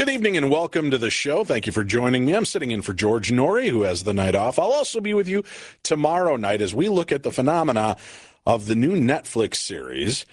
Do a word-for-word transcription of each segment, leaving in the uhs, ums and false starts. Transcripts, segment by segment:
Good evening and welcome to the show. Thank you for joining me. I'm sitting in for George Norrie, who has the night off. I'll also be with you tomorrow night as we look at the phenomena of the new Netflix series,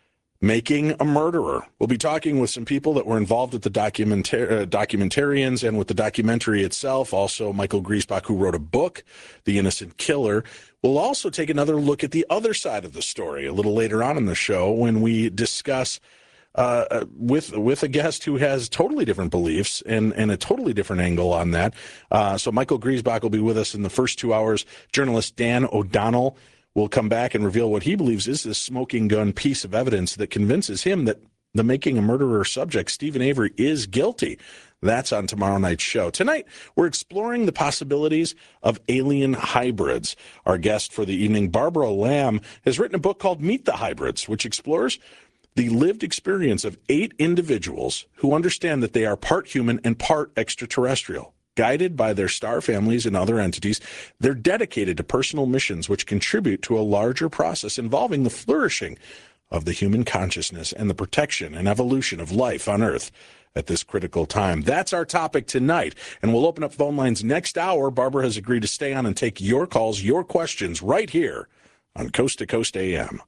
Making a Murderer. We'll be talking with some people that were involved with the documentar- uh, documentarians and with the documentary itself. Also, Michael Griesbach, who wrote a book, The Innocent Killer. We'll also take another look at the other side of the story a little later on in the show when we discuss Uh, with with a guest who has totally different beliefs and, and a totally different angle on that. Uh, so Michael Griesbach will be with us in the first two hours. Journalist Dan O'Donnell will come back and reveal what he believes is this smoking gun piece of evidence that convinces him that the Making a Murderer subject, Steven Avery, is guilty. That's on tomorrow night's show. Tonight, we're exploring the possibilities of alien hybrids. Our guest for the evening, Barbara Lamb, has written a book called Meet the Hybrids, which explores the lived experience of eight individuals who understand that they are part human and part extraterrestrial. Guided by their star families and other entities, they're dedicated to personal missions which contribute to a larger process involving the flourishing of the human consciousness and the protection and evolution of life on Earth at this critical time. That's our topic tonight, and we'll open up phone lines next hour. Barbara has agreed to stay on and take your calls, your questions, right here on Coast to Coast A M.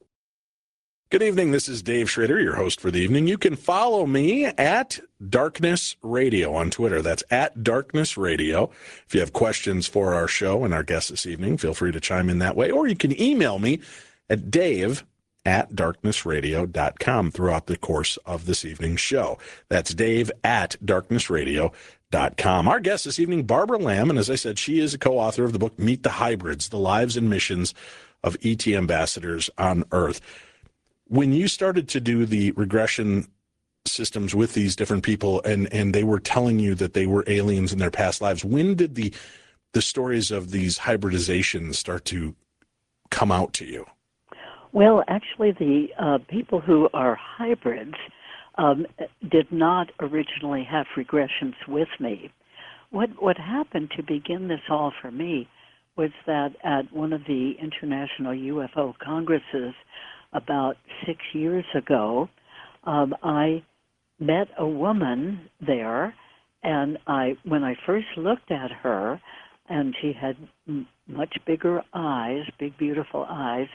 Good evening. This is Dave Schrader, your host for the evening. You can follow me at Darkness Radio on Twitter. That's at Darkness Radio. If you have questions for our show and our guest this evening, feel free to chime in that way. Or you can email me at dave at darkness radio dot com throughout the course of this evening's show. That's dave at darkness radio dot com. Our guest this evening, Barbara Lamb, and as I said, she is a co-author of the book Meet the Hybrids, The Lives and Missions of E T Ambassadors on Earth. When you started to do the regression systems with these different people and, and they were telling you that they were aliens in their past lives, when did the the stories of these hybridizations start to come out to you? Well, actually, the uh, people who are hybrids um, did not originally have regressions with me. What, what happened to begin this all for me was that at one of the international U F O congresses about six years ago, um, I met a woman there, and I, when I first looked at her, and she had m- much bigger eyes, big, beautiful eyes,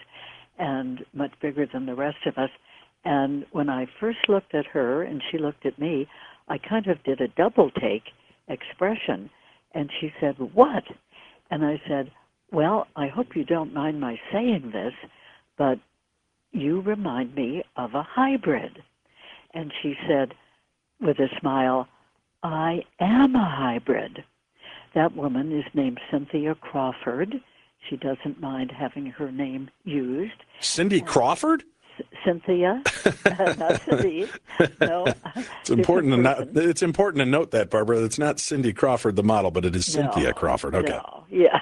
and much bigger than the rest of us. And when I first looked at her and she looked at me, I kind of did a double take expression. And she said, "What?" And I said, "Well, I hope you don't mind my saying this, but you remind me of a hybrid." And she said, with a smile, "I am a hybrid." That woman is named Cynthia Crawford. She doesn't mind having her name used. Cindy Crawford? C- Cynthia, not Cindy. No, it's important to not, it's important to note that, Barbara. It's not Cindy Crawford, the model, but it is Cynthia no, Crawford. Okay. No, yeah.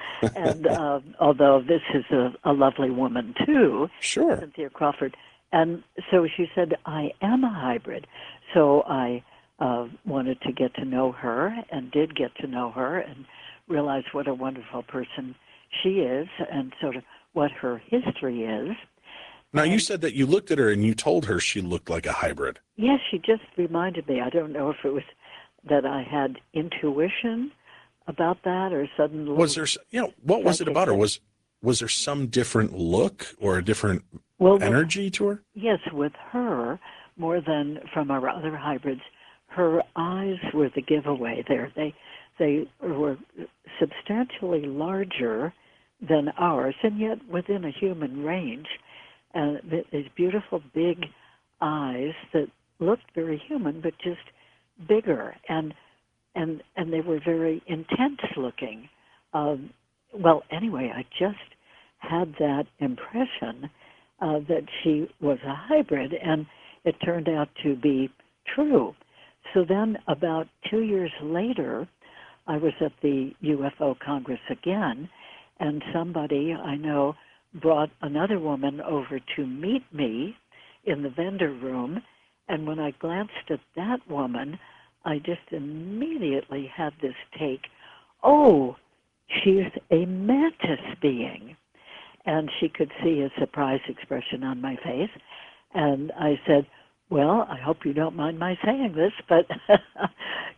And uh, although this is a, a lovely woman too, sure, Cynthia Crawford. And so she said, "I am a hybrid." So I uh, wanted to get to know her and did get to know her and realize what a wonderful person she is and sort of what her history is. Now, and, you said that you looked at her and you told her she looked like a hybrid. Yes, she just reminded me. I don't know if it was that I had intuition about that or sudden. Was there, you know, what was it about her? Was was there some different look or a different well, energy with, to her? Yes, with her, more than from our other hybrids, her eyes were the giveaway there. They they were substantially larger than ours, and yet within a human range. And these beautiful big eyes that looked very human, but just bigger, and and and they were very intense looking. Um, well, anyway, I just had that impression uh, that she was a hybrid, and it turned out to be true. So then, about two years later, I was at the U F O Congress again, and somebody I know brought another woman over to meet me in the vendor room, and when I glanced at that woman, I just immediately had this take, "Oh, she's a mantis being." And she could see a surprise expression on my face, and I said, "Well, I hope you don't mind my saying this, but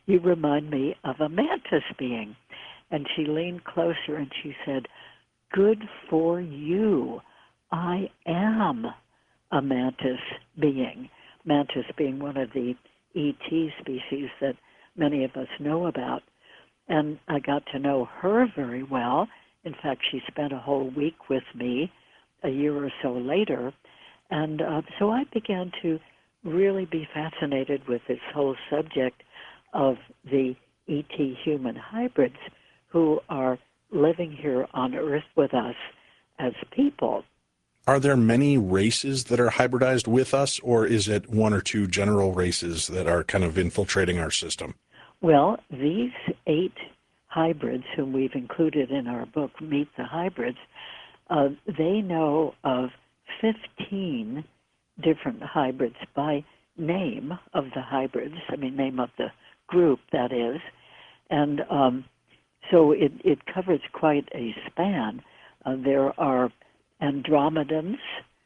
you remind me of a mantis being. And she leaned closer and she said, good for you. I am a mantis being. Mantis being one of the E T species that many of us know about. And I got to know her very well. In fact, she spent a whole week with me a year or so later. And uh, so I began to really be fascinated with this whole subject of the E T human hybrids who are living here on Earth with us as people. Are there many races that are hybridized with us, or is it one or two general races that are kind of infiltrating our system? Well, these eight hybrids whom we've included in our book, Meet the Hybrids, uh, they know of fifteen different hybrids by name of the hybrids, I mean, name of the group, that is. And um, so it, it covers quite a span. Uh, there are Andromedans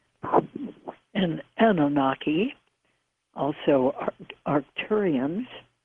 and Anunnaki, also Ar- Arcturians,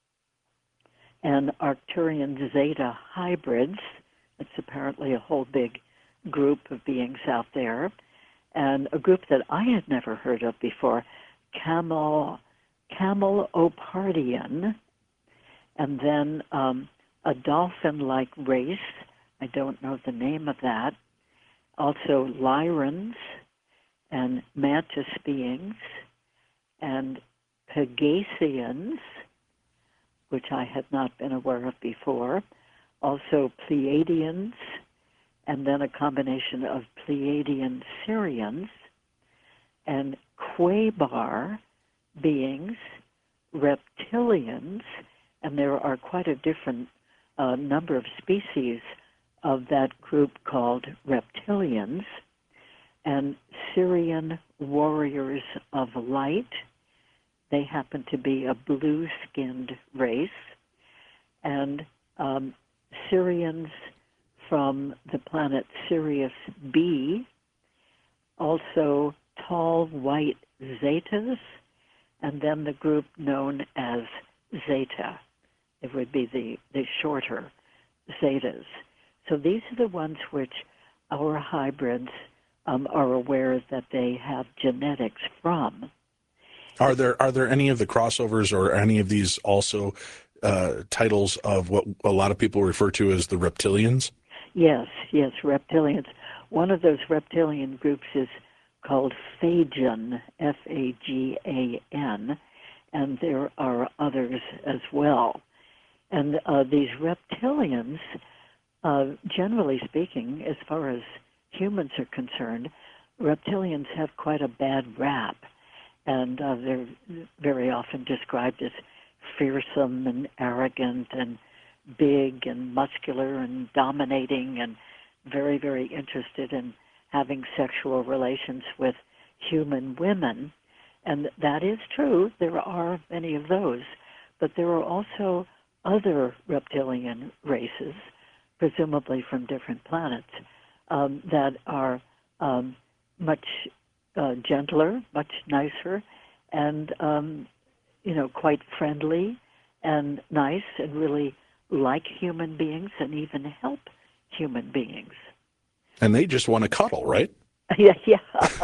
and Arcturian Zeta hybrids. It's apparently a whole big group of beings out there. And a group that I had never heard of before, Camel, Camelopardian, and then um, a dolphin-like race. I don't know the name of that. Also Lyrans and mantis beings and Pegasians, which I had not been aware of before. Also Pleiadians, and then a combination of Pleiadian Syrians and Quabar beings, reptilians, and there are quite a different uh, number of species of that group called reptilians, and Syrian warriors of light. They happen to be a blue-skinned race, and um, Syrians from the planet Sirius B, also tall white Zetas, and then the group known as Zeta. It would be the, the shorter Zetas. So these are the ones which our hybrids um, are aware that they have genetics from. Are there are there any of the crossovers or any of these also uh, titles of what a lot of people refer to as the reptilians? Yes, yes, reptilians. One of those reptilian groups is called Fagan, F A G A N, and there are others as well. And uh, these reptilians, uh, generally speaking, as far as humans are concerned, reptilians have quite a bad rap, and uh, they're very often described as fearsome and arrogant and big and muscular and dominating and very, very interested in having sexual relations with human women. And that is true. There are many of those. But there are also other reptilian races, presumably from different planets, um, that are um, much uh, gentler, much nicer, and, um, you know, quite friendly and nice and really like human beings and even help human beings. And they just want to cuddle, right? Yeah, yeah.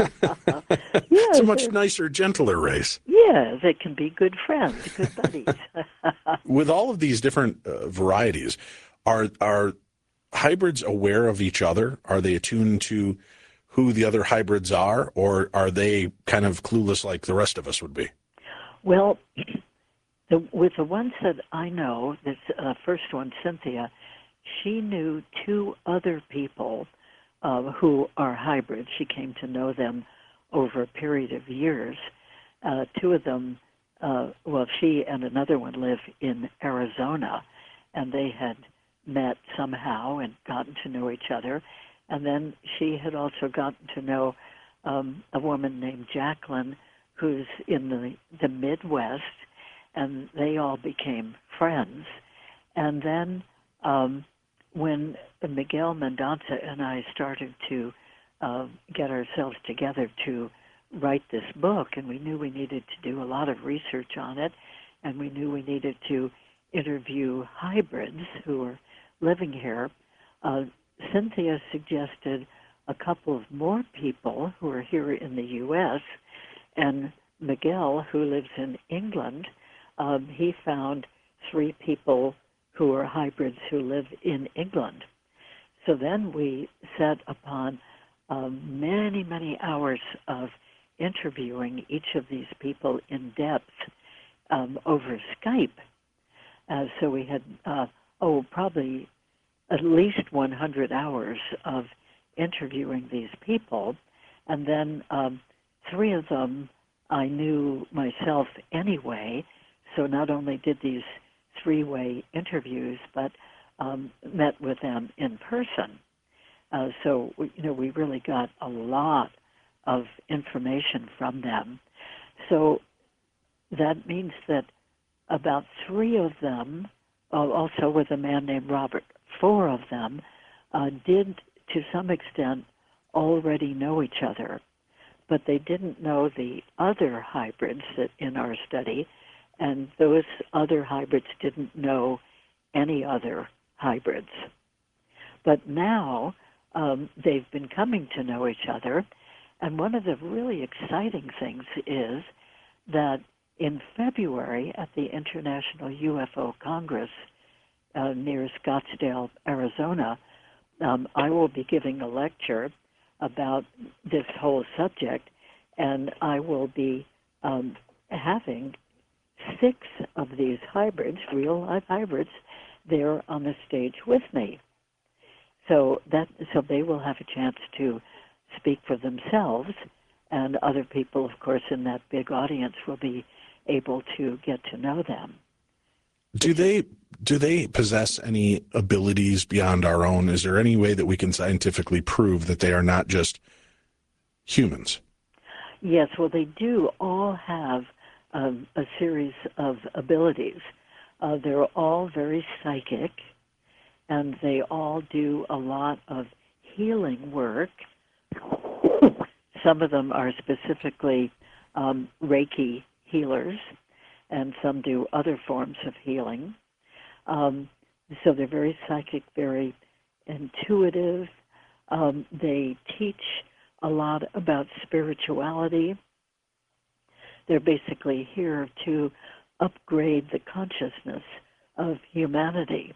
It's a much nicer, gentler race. Yeah, they can be good friends, good buddies. With all of these different uh, varieties, are are hybrids aware of each other? Are they attuned to who the other hybrids are, or are they kind of clueless like the rest of us would be? Well, the, with the ones that I know, this uh, first one, Cynthia, she knew two other people uh, who are hybrids. She came to know them over a period of years. Uh, two of them, uh, well, she and another one live in Arizona, and they had met somehow and gotten to know each other. And then she had also gotten to know um, a woman named Jacqueline, who's in the, the Midwest, and they all became friends. And then um, when Miguel Mendonça and I started to uh, get ourselves together to write this book, and we knew we needed to do a lot of research on it, and we knew we needed to interview hybrids who are living here. Uh, Cynthia suggested a couple of more people who are here in the U S, and Miguel, who lives in England, um, he found three people who are hybrids who live in England. So then we set upon um, many, many hours of interviewing each of these people in depth um, over Skype. Uh, so we had, uh, oh, probably at least one hundred hours of interviewing these people. And then um, three of them I knew myself anyway. So not only did these three-way interviews, but um, met with them in person. Uh, so, you know, we really got a lot of information from them. So that means that about three of them, uh, also with a man named Robert, four of them uh, did, to some extent, already know each other, but they didn't know the other hybrids that in our study, and those other hybrids didn't know any other hybrids. But now um, they've been coming to know each other, and one of the really exciting things is that in February at the International U F O Congress uh, near Scottsdale, Arizona, um, I will be giving a lecture about this whole subject, and I will be um, having six of these hybrids, real life hybrids, there on the stage with me. So that so they will have a chance to speak for themselves, and other people, of course, in that big audience will be able to get to know them. Do they do they possess any abilities beyond our own? Is there any way that we can scientifically prove that they are not just humans? Yes, well, they do all have um, a series of abilities. Uh, they're all very psychic, and they all do a lot of healing work. Some of them are specifically um, Reiki healers, and some do other forms of healing. Um, so they're very psychic, very intuitive. Um, they teach a lot about spirituality. They're basically here to upgrade the consciousness of humanity.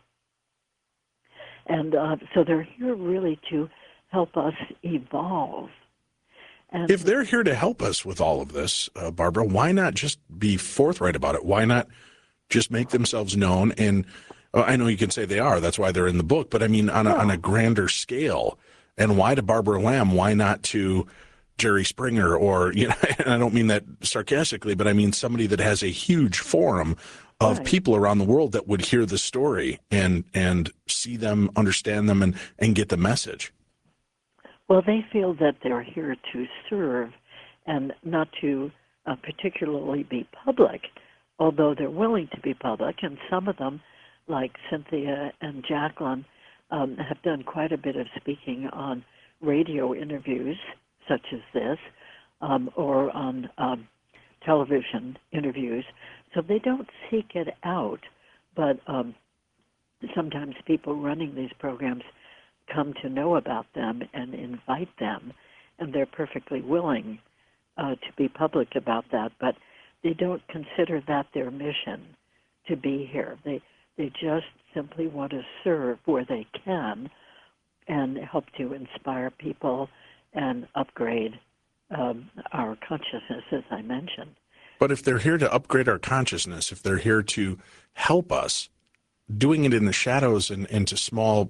And uh, so they're here really to help us evolve. And if they're here to help us with all of this, uh, Barbara, why not just be forthright about it? Why not just make themselves known? And uh, I know you can say they are, that's why they're in the book, but I mean on a, yeah. on a grander scale. And why to Barbara Lamb? Why not to Jerry Springer? Or, you know, and I don't mean that sarcastically, but I mean somebody that has a huge forum of right. people around the world that would hear the story and and see them, understand them, and, and get the message. Well, they feel that they're here to serve and not to uh, particularly be public, although they're willing to be public. And some of them, like Cynthia and Jacqueline, um, have done quite a bit of speaking on radio interviews such as this, um, or on um, television interviews. So they don't seek it out, but um, sometimes people running these programs come to know about them and invite them, and they're perfectly willing uh, to be public about that, but they don't consider that their mission to be here. They they just simply want to serve where they can and help to inspire people and upgrade um, our consciousness, as I mentioned. But if they're here to upgrade our consciousness, if they're here to help us, doing it in the shadows and into small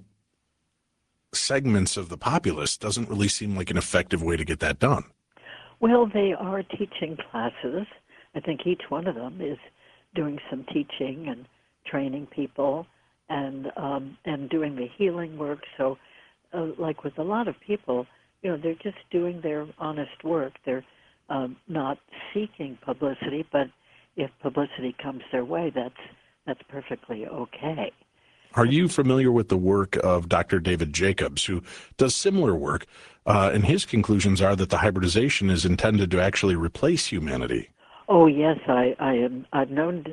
segments of the populace doesn't really seem like an effective way to get that done. Well, they are teaching classes. I think each one of them is doing some teaching and training people and um, and doing the healing work. So, uh, like with a lot of people, you know, they're just doing their honest work. They're um, not seeking publicity, but if publicity comes their way, that's that's perfectly okay. Are you familiar with the work of Doctor David Jacobs, who does similar work, uh, and his conclusions are that the hybridization is intended to actually replace humanity? Oh, yes, I, I am. I've known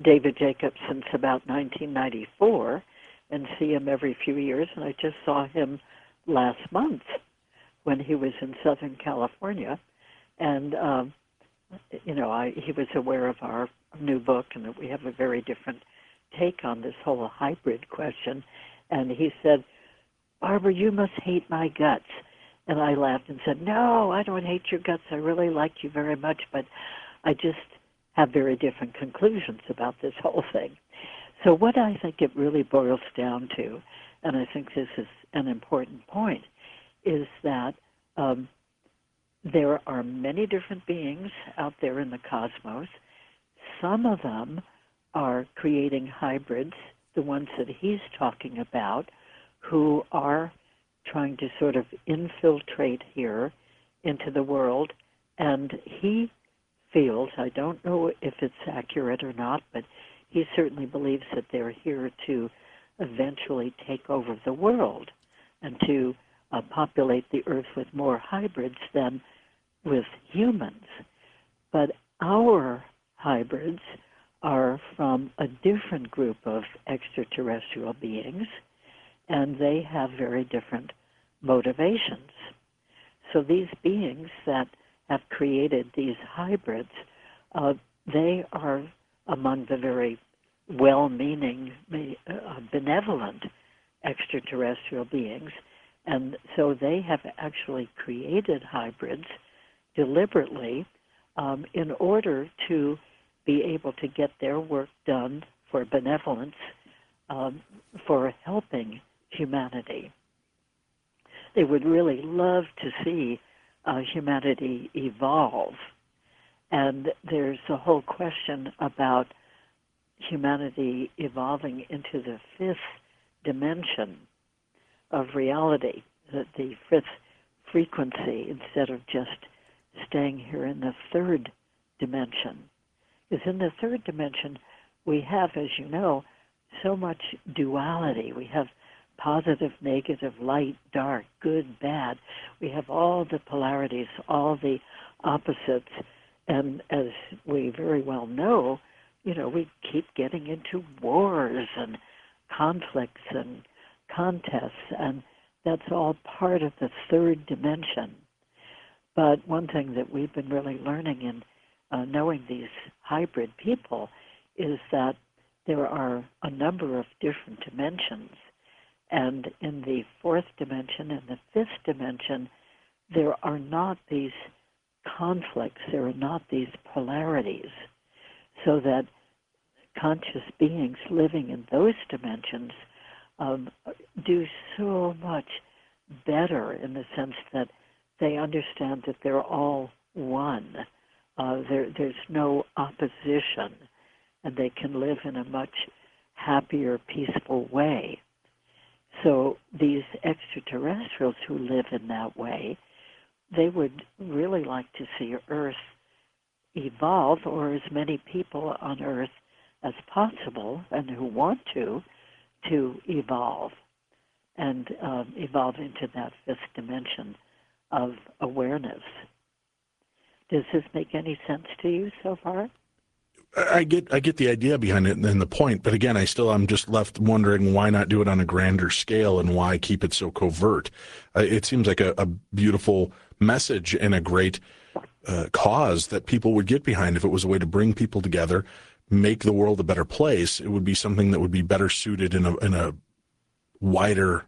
David Jacobs since about nineteen ninety-four and see him every few years, and I just saw him last month when he was in Southern California. And, um, you know, I, he was aware of our new book and that we have a very different take on this whole hybrid question. And he said, "Barbara, you must hate my guts." And I laughed and said, "No, I don't hate your guts. I really like you very much, but I just have very different conclusions about this whole thing." So what I think it really boils down to, and I think this is an important point, is that um, there are many different beings out there in the cosmos. Some of them are creating hybrids, the ones that he's talking about, who are trying to sort of infiltrate here into the world. And he feels, I don't know if it's accurate or not, but he certainly believes that they're here to eventually take over the world and to uh, populate the earth with more hybrids than with humans. But our hybrids are from a different group of extraterrestrial beings, and they have very different motivations. So these beings that have created these hybrids, uh, they are among the very well-meaning, uh, benevolent extraterrestrial beings, and so they have actually created hybrids deliberately um, in order to be able to get their work done for benevolence, um, for helping humanity. They would really love to see uh, humanity evolve. And there's a whole question about humanity evolving into the fifth dimension of reality, the, the fifth frequency, instead of just staying here in the third dimension. Because in the third dimension, we have, as you know, so much duality. We have positive, negative, light, dark, good, bad. We have all the polarities, all the opposites. And as we very well know, you know, we keep getting into wars and conflicts and contests, and that's all part of the third dimension. But one thing that we've been really learning in uh, knowing these hybrid people is that there are a number of different dimensions. And in the fourth dimension and the fifth dimension, there are not these conflicts, there are not these polarities, so that conscious beings living in those dimensions um, do so much better in the sense that they understand that they're all one. Uh, there, there's no opposition, and they can live in a much happier, peaceful way. So these extraterrestrials who live in that way, they would really like to see Earth evolve, or as many people on Earth as possible, and who want to, to evolve and um, evolve into that fifth dimension of awareness. Does this make any sense to you so far? I get I get the idea behind it and the point, but again, I still I'm just left wondering why not do it on a grander scale and why keep it so covert. Uh, it seems like a, a beautiful message and a great uh, cause that people would get behind. If it was a way to bring people together, make the world a better place, it would be something that would be better suited in a in a wider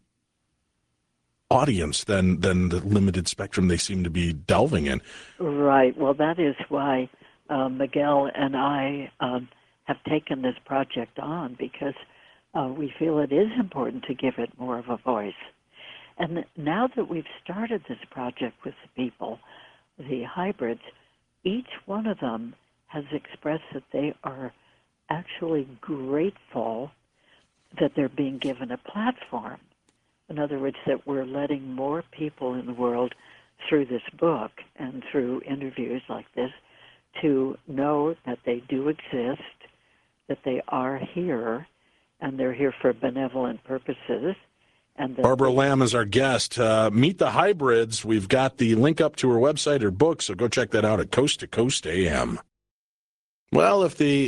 audience than than the limited spectrum they seem to be delving in. Right. Well, that is why uh, Miguel and I um, have taken this project on, because uh, we feel it is important to give it more of a voice. And now that we've started this project with the people, the hybrids, each one of them has expressed that they are actually grateful that they're being given a platform. In other words, that we're letting more people in the world through this book and through interviews like this to know that they do exist, that they are here, and they're here for benevolent purposes. And Barbara they, Lamb is our guest. Uh, Meet the Hybrids. We've got the link up to her website, her book, so go check that out at Coast to Coast A M. Well, if the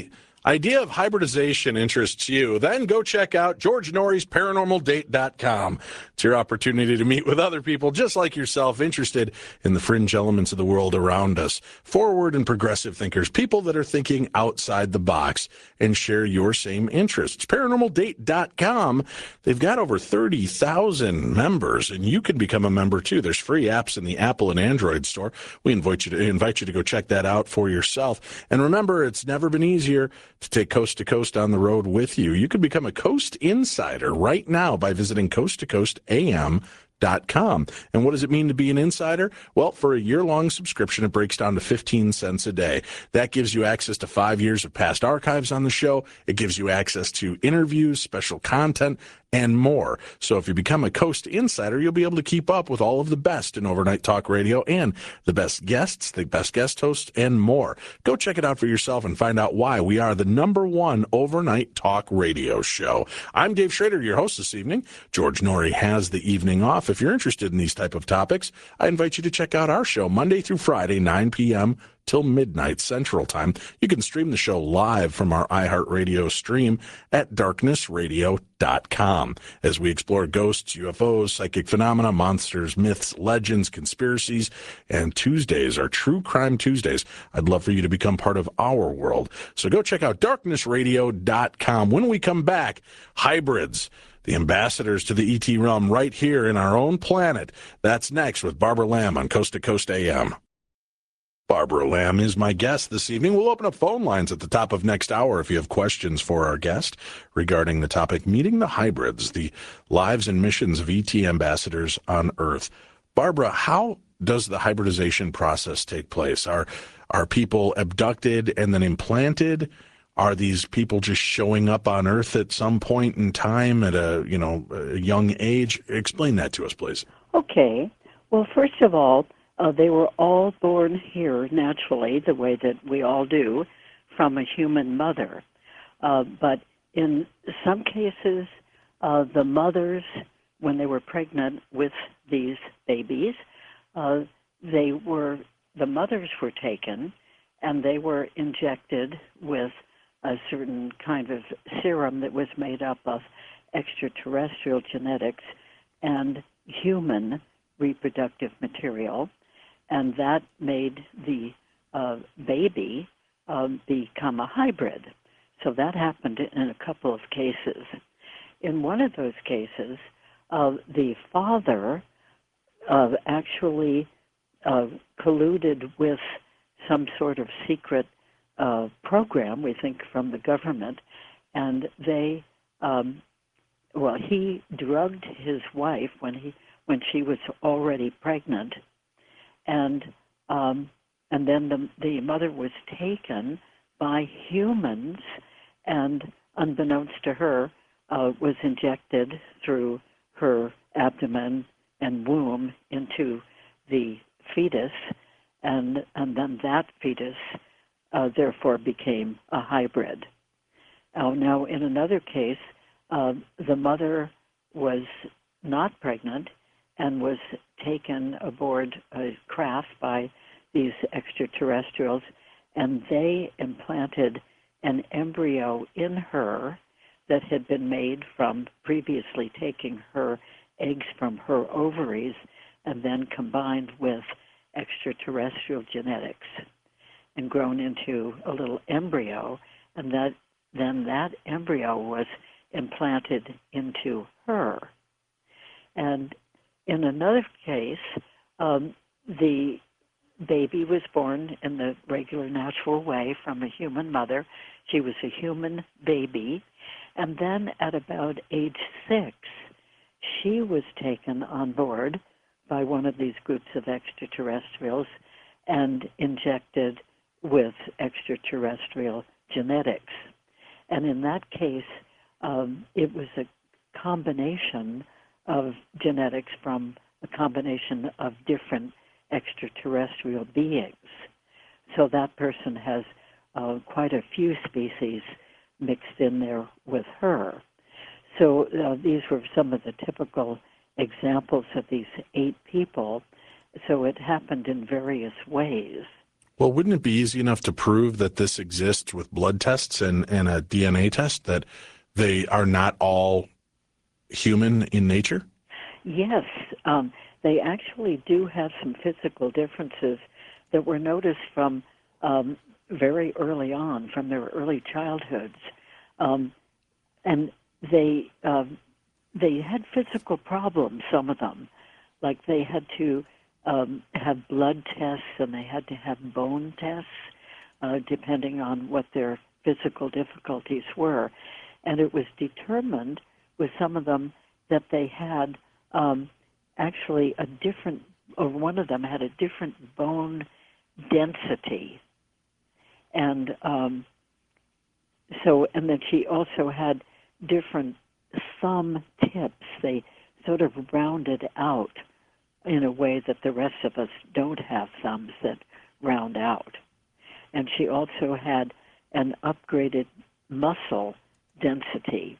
idea of hybridization interests you, then go check out George Norrie's paranormal date dot com. It's your opportunity to meet with other people just like yourself interested in the fringe elements of the world around us. Forward and progressive thinkers, people that are thinking outside the box and share your same interests. paranormal date dot com, they've got over thirty thousand members, and you can become a member too. There's free apps in the Apple and Android store. We invite you to invite you to go check that out for yourself. And remember, it's never been easier to take Coast to Coast on the road with you. You can become a Coast Insider right now by visiting coast to coast a m dot com. And what does it mean to be an insider? Well, for a year-long subscription, it breaks down to fifteen cents a day. That gives you access to five years of past archives on the show. It gives you access to interviews, special content, and more. So if you become a Coast Insider, you'll be able to keep up with all of the best in overnight talk radio and the best guests, the best guest hosts, and more. Go check it out for yourself and find out why we are the number one overnight talk radio show. I'm Dave Schrader, your host this evening. George Norrie has the evening off. If you're interested in these type of topics, I invite you to check out our show Monday through Friday, nine p.m. till midnight Central Time. You can stream the show live from our iHeartRadio stream at darkness radio dot com as we explore ghosts, U F Os, psychic phenomena, monsters, myths, legends, conspiracies, and Tuesdays are True Crime Tuesdays. I'd love for you to become part of our world. So go check out darkness radio dot com. When we come back, hybrids, the ambassadors to the E T realm right here in our own planet. That's next with Barbara Lamb on Coast to Coast A M. Barbara Lamb is my guest this evening. We'll open up phone lines at the top of next hour if you have questions for our guest regarding the topic, Meeting the Hybrids, the lives and missions of E T ambassadors on Earth. Barbara, how does the hybridization process take place? Are, are people abducted and then implanted? Are these people just showing up on Earth at some point in time at a, you know, a young age? Explain that to us, please. Okay. Well, first of all, Uh, they were all born here naturally, the way that we all do, from a human mother. Uh, but in some cases, uh, the mothers, when they were pregnant with these babies, uh, they were the mothers were taken, and they were injected with a certain kind of serum that was made up of extraterrestrial genetics and human reproductive material. And that made the uh, baby um, become a hybrid. So that happened in a couple of cases. In one of those cases, uh, the father uh, actually uh, colluded with some sort of secret uh, program, we think from the government, and they, um, well, he drugged his wife when he when she was already pregnant. And um, and then the the mother was taken by humans, and unbeknownst to her, uh, was injected through her abdomen and womb into the fetus, and and then that fetus uh, therefore became a hybrid. Uh, now, in another case, uh, the mother was not pregnant and was taken aboard a craft by these extraterrestrials, and they implanted an embryo in her that had been made from previously taking her eggs from her ovaries and then combined with extraterrestrial genetics and grown into a little embryo, and that then that embryo was implanted into her. And in another case, um, the baby was born in the regular natural way from a human mother. She was a human baby. And then at about age six, she was taken on board by one of these groups of extraterrestrials and injected with extraterrestrial genetics. And in that case, um, it was a combination of genetics from a combination of different extraterrestrial beings. So that person has uh, quite a few species mixed in there with her. So uh, these were some of the typical examples of these eight people. So it happened in various ways. Well, wouldn't it be easy enough to prove that this exists with blood tests and, and a D N A test, that they are not all human in nature? Yes, um, they actually do have some physical differences that were noticed from um, very early on, from their early childhoods. Um, and they um, they had physical problems, some of them, like they had to um, have blood tests and they had to have bone tests, uh, depending on what their physical difficulties were. And it was determined with some of them that they had um, actually a different, or one of them had a different bone density. And um, so, and then she also had different thumb tips. They sort of rounded out in a way that the rest of us don't have thumbs that round out. And she also had an upgraded muscle density.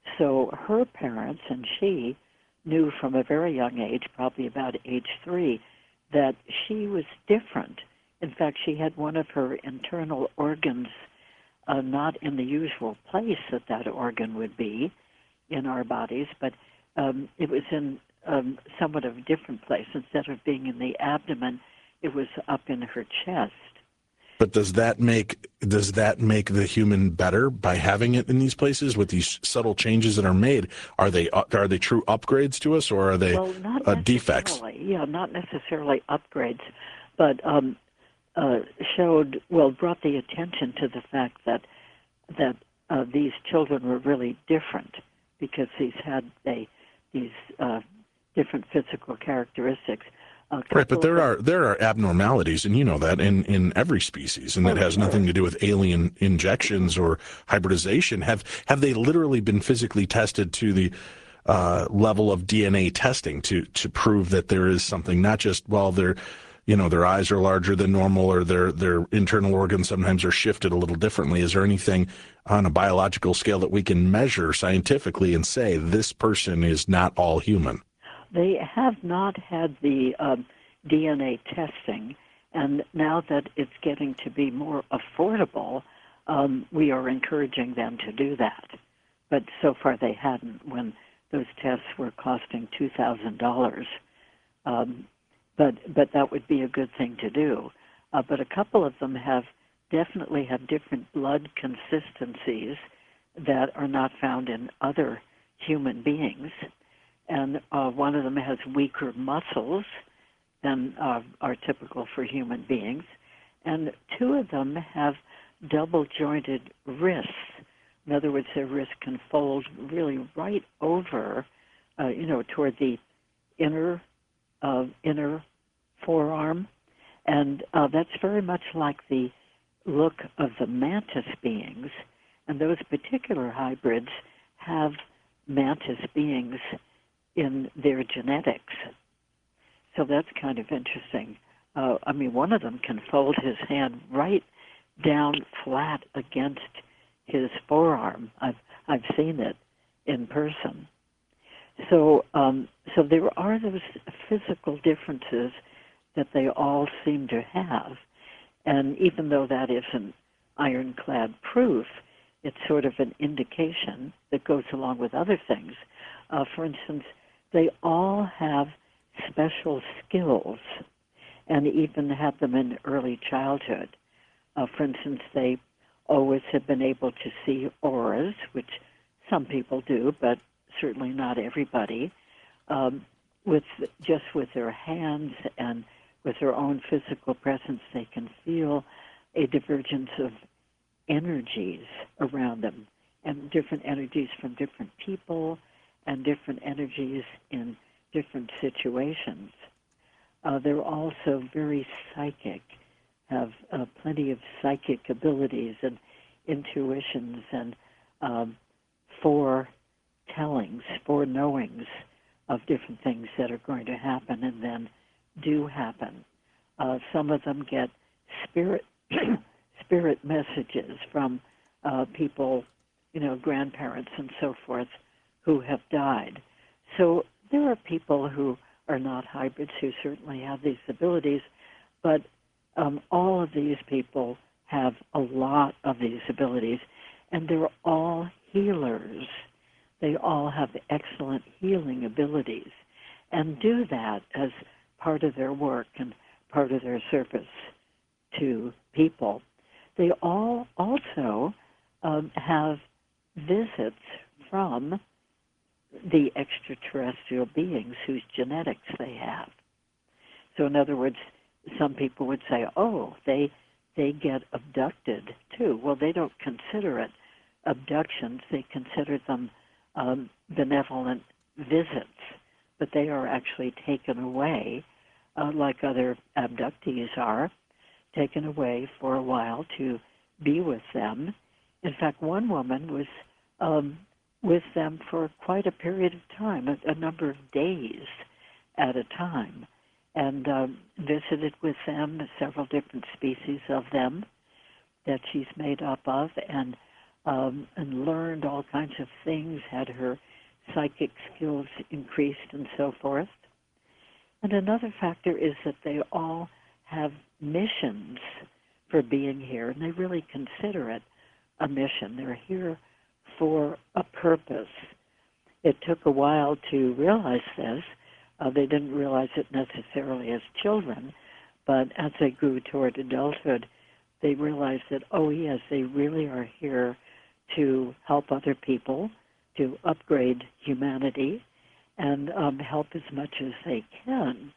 So her parents and she knew from a very young age, probably about age three, that she was different. In fact, she had one of her internal organs uh, not in the usual place that that organ would be in our bodies, but um, it was in um, somewhat of a different place. Instead of being in the abdomen, it was up in her chest. But does that make does that make the human better by having it in these places with these subtle changes that are made? Are they are they true upgrades to us, or are they well, not uh, defects? Yeah, not necessarily upgrades, but um, uh, showed well brought the attention to the fact that that uh, these children were really different because these had they these uh, different physical characteristics. Right, but there are there are abnormalities, and you know that in, in every species, and that oh, has sure. nothing to do with alien injections or hybridization. Have have they literally been physically tested to the uh, level of D N A testing to to prove that there is something, not just well, their you know their eyes are larger than normal, or their their internal organs sometimes are shifted a little differently? Is there anything on a biological scale that we can measure scientifically and say this person is not all human? They have not had the um, D N A testing, and now that it's getting to be more affordable, um, we are encouraging them to do that. But so far they hadn't when those tests were costing two thousand dollars. Um, but but that would be a good thing to do. Uh, but a couple of them have definitely have different blood consistencies that are not found in other human beings. And uh, one of them has weaker muscles than uh, are typical for human beings. And two of them have double-jointed wrists. In other words, their wrist can fold really right over, uh, you know, toward the inner uh, inner forearm. And uh, that's very much like the look of the mantis beings. And those particular hybrids have mantis beings in their genetics. So that's kind of interesting. Uh, I mean, one of them can fold his hand right down flat against his forearm. I've I've seen it in person. So um, so there are those physical differences that they all seem to have, and even though that isn't ironclad proof, it's sort of an indication that goes along with other things. Uh, for instance, they all have special skills and even have them in early childhood. Uh, for instance, they always have been able to see auras, which some people do, but certainly not everybody, um, with just with their hands and with their own physical presence, they can feel a divergence of energies around them, and different energies from different people, and different energies in different situations. Uh, they're also very psychic, have uh, plenty of psychic abilities and intuitions and um, foretellings, foreknowings of different things that are going to happen and then do happen. Uh, some of them get spirit spirit messages from uh, people, you know, grandparents and so forth, who have died. So there are people who are not hybrids who certainly have these abilities, but um, all of these people have a lot of these abilities, and they're all healers. They all have excellent healing abilities and do that as part of their work and part of their service to people. They all also um, have visits from the extraterrestrial beings whose genetics they have. So in other words, some people would say, oh, they they get abducted too. Well, they don't consider it abductions. They consider them um, benevolent visits, but they are actually taken away, uh, like other abductees are, taken away for a while to be with them. In fact, one woman was um, with them for quite a period of time, a, a number of days at a time, and um, visited with them, several different species of them that she's made up of, and um, and learned all kinds of things, had her psychic skills increased and so forth. And another factor is that they all have missions for being here, and they really consider it a mission. They're here for a purpose. It took a while to realize this. Uh, they didn't realize it necessarily as children, but as they grew toward adulthood, they realized that, oh yes, they really are here to help other people, to upgrade humanity, and um, help as much as they can.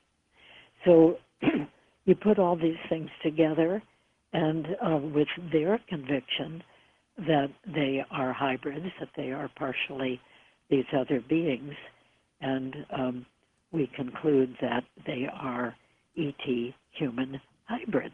So you put all these things together, and uh, with their conviction that they are hybrids, that they are partially these other beings, and um, we conclude that they are E T human hybrids.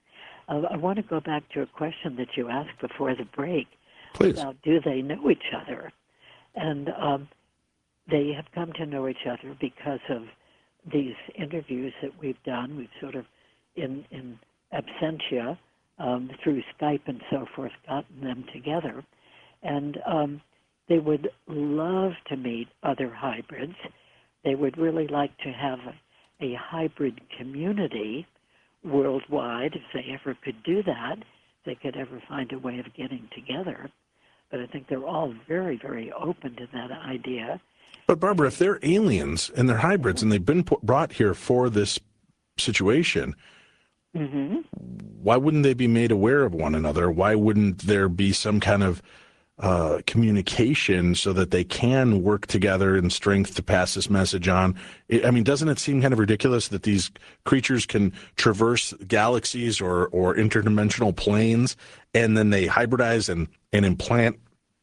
Uh, I want to go back to a question that you asked before the break. Please. About do they know each other? And um, they have come to know each other because of these interviews that we've done. We've sort of, in, in absentia, um, through Skype and so forth, gotten them together. And um, they would love to meet other hybrids. They would really like to have a, a hybrid community worldwide, if they ever could do that, if they could ever find a way of getting together. But I think they're all very, very open to that idea. But Barbara, if they're aliens and they're hybrids and they've been put, brought here for this situation, mm-hmm. why wouldn't they be made aware of one another? Why wouldn't there be some kind of uh, communication so that they can work together in strength to pass this message on? I mean, doesn't it seem kind of ridiculous that these creatures can traverse galaxies or, or interdimensional planes, and then they hybridize and, and implant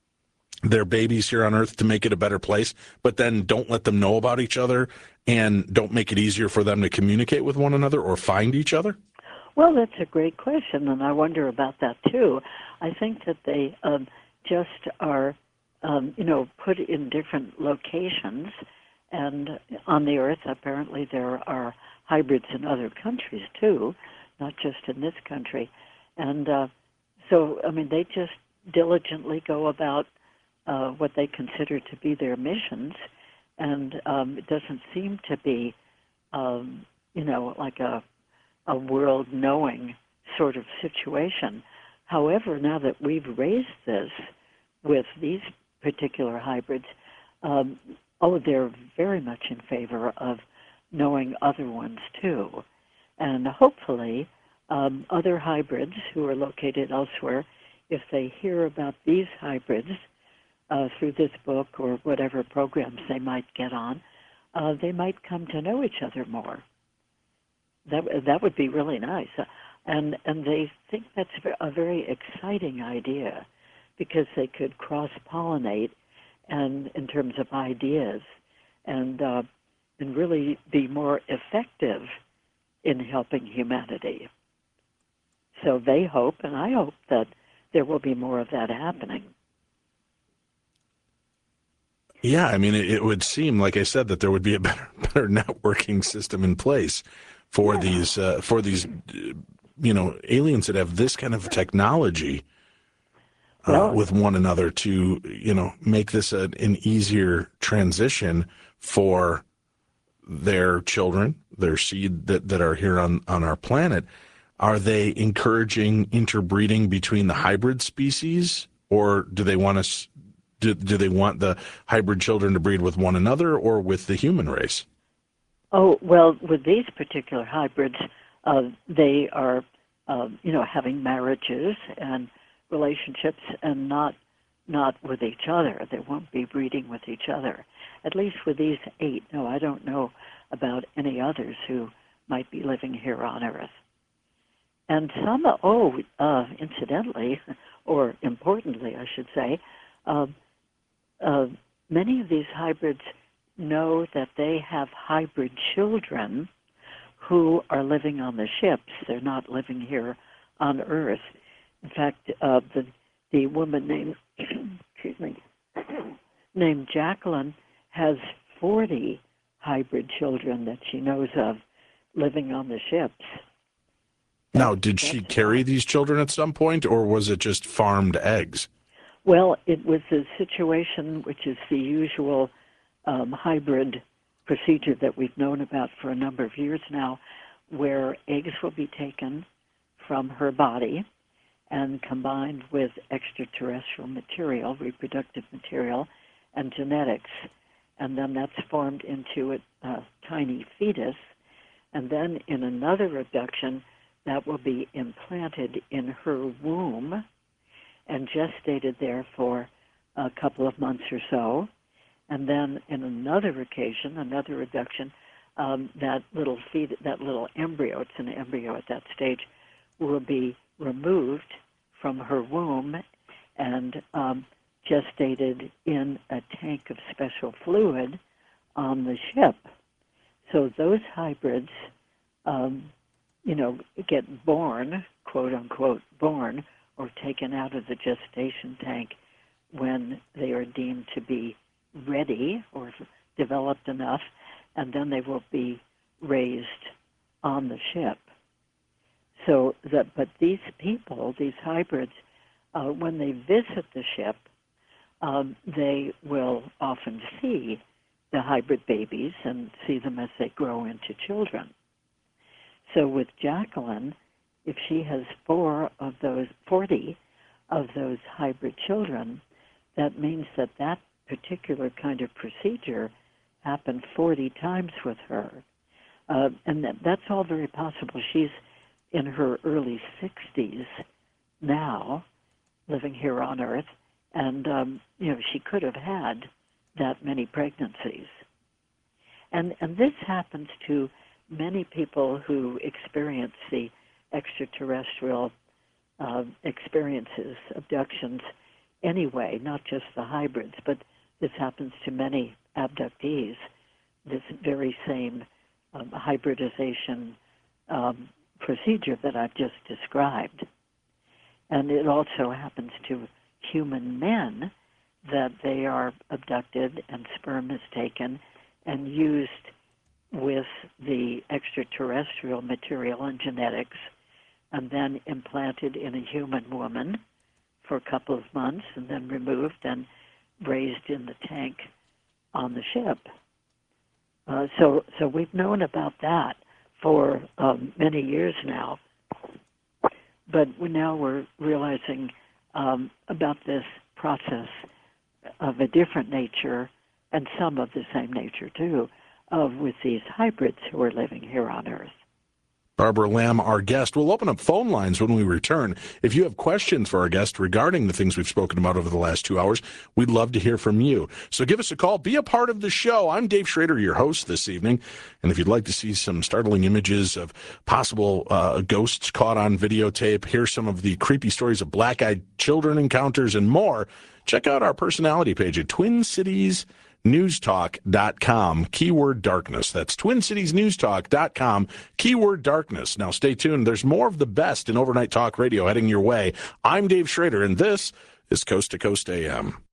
their babies here on Earth to make it a better place, but then don't let them know about each other and don't make it easier for them to communicate with one another or find each other? Well, that's a great question, and I wonder about that too. I think that they um, just are, um, you know, put in different locations, and on the Earth, apparently there are hybrids in other countries too, not just in this country. And uh, so, I mean, they just diligently go about uh, what they consider to be their missions, and um, it doesn't seem to be, um, you know, like a a world-knowing sort of situation. However, now that we've raised this with these particular hybrids, um, oh, they're very much in favor of knowing other ones too. And hopefully, um, other hybrids who are located elsewhere, if they hear about these hybrids uh, through this book or whatever programs they might get on, uh, they might come to know each other more. That that would be really nice, uh, and and they think that's a very exciting idea, because they could cross-pollinate, and in terms of ideas, and uh, and really be more effective in helping humanity. So they hope, and I hope, that there will be more of that happening. Yeah, I mean, it, it would seem, like I said, that there would be a better better networking system in place for yeah. these uh, for these you know aliens that have this kind of technology uh, well, with one another to you know make this a, an easier transition for their children, their seed that, that are here on, on our planet. are they encouraging interbreeding between the hybrid species, or do they want us? Do, do they want the hybrid children to breed with one another or with the human race? Oh, well, with these particular hybrids, uh, they are, uh, you know, having marriages and relationships, and not not with each other. They won't be breeding with each other. At least with these eight. No, I don't know about any others who might be living here on Earth. And some, oh, uh, incidentally, or importantly, I should say, uh, uh, many of these hybrids know that they have hybrid children who are living on the ships. They're not living here on Earth. In fact, uh, the the woman named excuse me named Jacqueline has forty hybrid children that she knows of living on the ships. Now, did she carry these children at some point, or was it just farmed eggs? Well, it was a situation which is the usual um, hybrid procedure that we've known about for a number of years now, where eggs will be taken from her body and combined with extraterrestrial material, reproductive material, and genetics. And then that's formed into a, a tiny fetus. And then in another abduction, that will be implanted in her womb and gestated there for a couple of months or so. And then in another occasion, another abduction, um, that little feed, that little embryo, it's an embryo at that stage, will be removed from her womb and um, gestated in a tank of special fluid on the ship. So those hybrids, um, you know, get born, quote unquote, born, or taken out of the gestation tank when they are deemed to be ready or developed enough, and then they will be raised on the ship. So that, but these people, these hybrids, uh, when they visit the ship, um, they will often see the hybrid babies and see them as they grow into children. So with Jacqueline, if she has four of those, forty of those hybrid children, that means that that particular kind of procedure happened forty times with her. Uh, and that, that's all very possible. She's in her early sixties now, living here on Earth, and um, you know, she could have had that many pregnancies. And and this happens to many people who experience the extraterrestrial uh, experiences, abductions anyway, not just the hybrids, but this happens to many abductees, this very same um, hybridization um, procedure that I've just described. And it also happens to human men, that they are abducted and sperm is taken and used with the extraterrestrial material and genetics, and then implanted in a human woman for a couple of months, and then removed and raised in the tank on the ship. Uh, so, so we've known about that for um, many years now, but we now we're realizing um, about this process of a different nature, and some of the same nature too, of with these hybrids who are living here on Earth. Barbara Lamb, our guest. We'll open up phone lines when we return. If you have questions for our guest regarding the things we've spoken about over the last two hours, we'd love to hear from you. So give us a call. Be a part of the show. I'm Dave Schrader, your host this evening. And if you'd like to see some startling images of possible uh, ghosts caught on videotape, hear some of the creepy stories of black-eyed children encounters and more, check out our personality page at Twin Cities newstalk dot com, keyword darkness. That's twin cities newstalk dot com, keyword darkness. Now stay tuned. There's more of the best in overnight talk radio heading your way. I'm Dave Schrader, and this is Coast to Coast A M.